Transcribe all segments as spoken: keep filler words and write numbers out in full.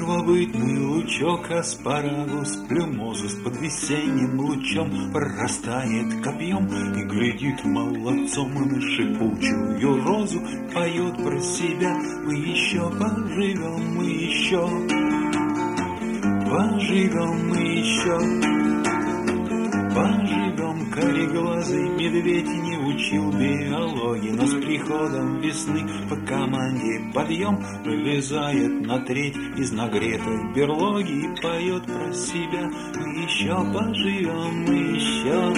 Первобытный лучок аспарагус, плюмозус под весенним лучом прорастает копьем и глядит молодцом на шипучую розу, поет про себя: мы еще поживем, мы еще поживем, мы еще поживем. Кореглазый медведь не учил биологии, но с приходом весны по команде подъем вылезает на треть из нагретой берлоги и поет про себя: мы еще поживем, мы еще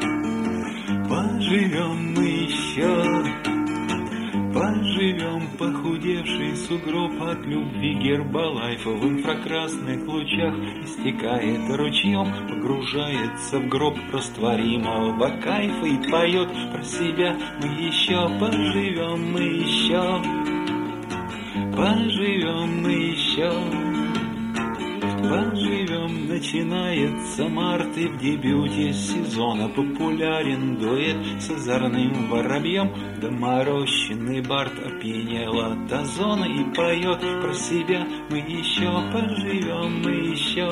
поживем, мы еще поживем. Похудевший сугроб от любви Гербалайфа в инфракрасных лучах истекает ручьем, погружается в гроб растворимого кайфа и поет про себя: мы еще поживем, мы еще поживем, мы еще поживем. Начинается март, и в дебюте сезона популярен дуэт с озорным воробьем. Доморощенный бард опьянел от озона и поет про себя: мы еще поживем, мы еще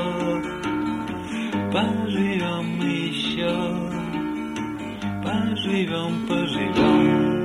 поживем, мы еще поживем, поживем.